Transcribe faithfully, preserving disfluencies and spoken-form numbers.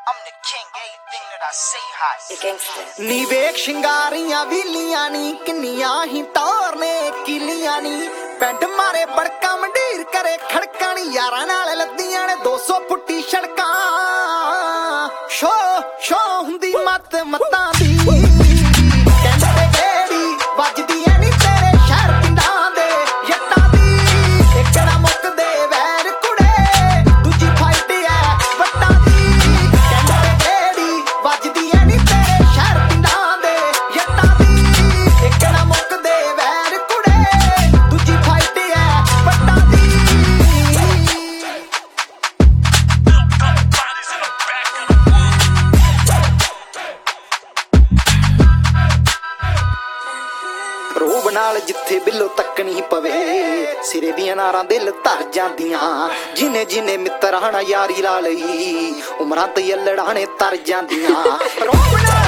ਨੀ ਵੇਖ ਸ਼ਿੰਗਾਰੀਆਂ ਵੀਲੀਆਂ ਨੀ ਕਿੰਨੀਆਂ ਹੀ ਟੌਰ ਨੇ ਕਿਲੀਆਂ ਨੀ ਪਿੰਡ ਮਾਰੇ ਬੜਕਾ ਮੰਡੀਰ ਕਰੇ ਖੜਕਾਂ ਨੀ ਯਾਰਾਂ ਨਾਲ ਲੱਦੀਆਂ ਨੇ ਦੋ ਸੌ ਫੁੱਟੀ ਸੜਕਾਂ ਸ਼ੋ ਸ਼ੋ ਹੁੰਦੀ ਮੱਤ ਮੱਤਾਂ ਦੀ ਕਹਿੰਦੇ ਕਿਹੜੀ ਵੱਜਦੀ ਐ ਨੀ ਤੇਰੇ ਸ਼ਹਿਰ ਪਿੰਡਾਂ ਦੇ ਜੱਟਾਂ ਦੀ ਇੱਕ ਨਾ ਮੁੱਕਦੇ ਵੈਰ ਕੁੜੇ ਦੂਜੀ ਫਾਈਟ ਐ ਵੱਟਾਂ ਦੀ ਕਹਿੰਦੇ ਕਿਹੜੀ ਵੱਜਦੀ ਐ ਨੀ ਤੇਰੇ ਸ਼ਹਿਰ ਪਿੰਡਾਂ ਦੇ ਜੱਟਾਂ ਦੀ ਇੱਕ ਨਾ ਮੁੱਕਦੇ ਵੈਰ ਕੁੜੇ ਦੂਜੀ ਫਾਈਟ ਐ ਵੱਟਾਂ ਦੀ ਰੂਬ ਨਾਲ ਜਿੱਥੇ ਬਿੱਲੋ ਤੱਕਣੀ ਪਵੇ ਸਿਰੇ ਦੀਆਂ ਨਾਰਾਂ ਦਿਲ ਧਰ ਜਾਂਦੀਆਂ ਜਿਨੇ ਜਿਨੇ ਮਿੱਤਰ ਹਣਾ ਯਾਰੀ ਲਾ ਲਈ ਉਮਰਾਂ ਤੇ ਅਲੜਾਣੇ ਤਰ ਜਾਂਦੀਆਂ ਰੂਬ ਨਾਲ